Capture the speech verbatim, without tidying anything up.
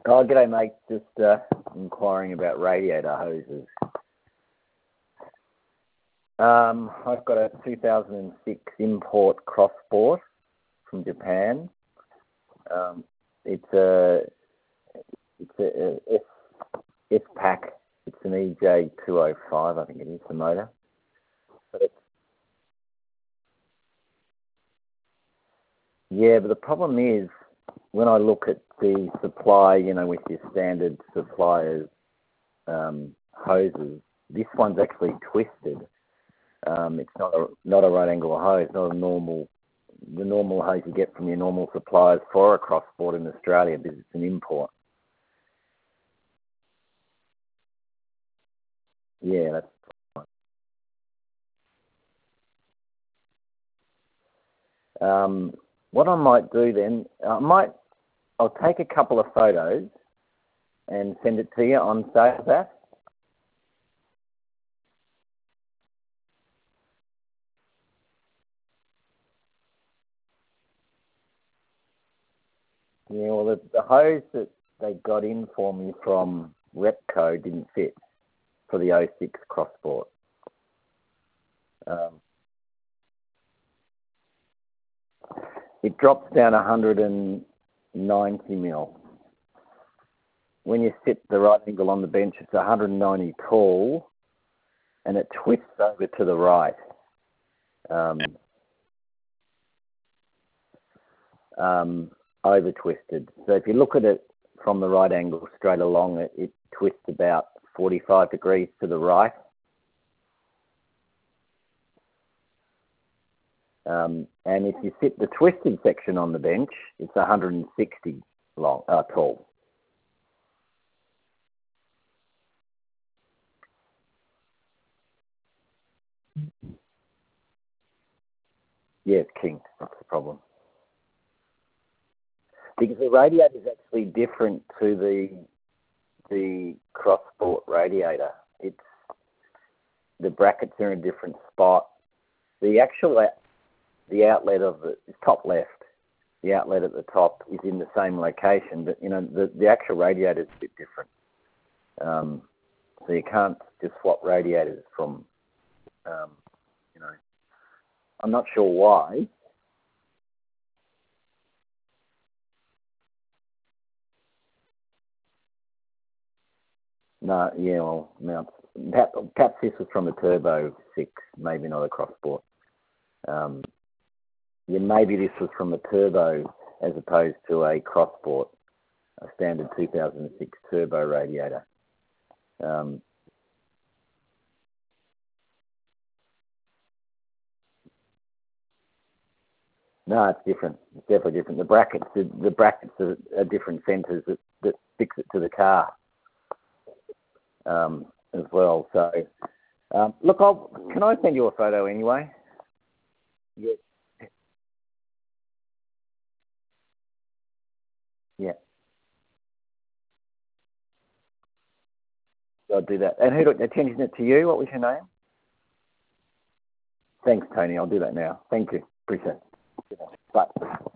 Oh, g'day, mate. Just uh, inquiring about radiator hoses. Um, I've got a two thousand six import Crossport from Japan. Um, it's a it's a, a F, F pack. It's an E J two oh five, I think it is, the motor. But it's, yeah, but the problem is when I look at the supply, you know, with your standard suppliers um, hoses, this one's actually twisted. Um, it's not a not a right angle hose, not a normal the normal hose you get from your normal suppliers for a Crossport in Australia because it's an import. Yeah, that's fine. Um, what I might do then, I might I'll take a couple of photos and send it to you on SailsApp. Yeah, well, the, the hose that they got in for me from Repco didn't fit for the oh six Crossport. Um, it drops down one hundred ninety mil. When you sit the right angle on the bench, it's one hundred ninety tall, and it twists over to the right. Um, um, over twisted. So if you look at it from the right angle straight along, it, it twists about forty-five degrees to the right. Um, and if you sit the twisted section on the bench, it's one hundred sixty long, uh, tall. Yeah, it's kinked. That's the problem. Because the radiator is actually different to the the Crossport radiator. It's the brackets are in a different spot. The actual the outlet of the top left, the outlet at the top is in the same location, but you know the the actual radiator is a bit different. Um, so you can't just swap radiators from, um, you know, I'm not sure why. No, yeah, well, no, perhaps, perhaps this was from a Turbo six, maybe not a Crossport. Um, yeah, maybe this was from a Turbo as opposed to a Crossport, a standard two thousand six Turbo radiator. Um, no, it's different. It's definitely different. The brackets, the, the brackets are, are different centres that, that fix it to the car um, as well. So, um, look, I'll, can I send you a photo anyway? Yeah. Yeah. I'll do that. And who attention it to you? What was your name? Thanks, Tony. I'll do that now. Thank you. Appreciate it. Bye.